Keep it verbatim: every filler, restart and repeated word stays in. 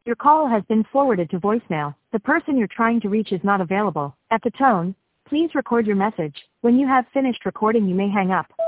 Your call has been forwarded to voicemail. The person you're trying to reach is not available. At the tone, please record your message. When you have finished recording, you may hang up.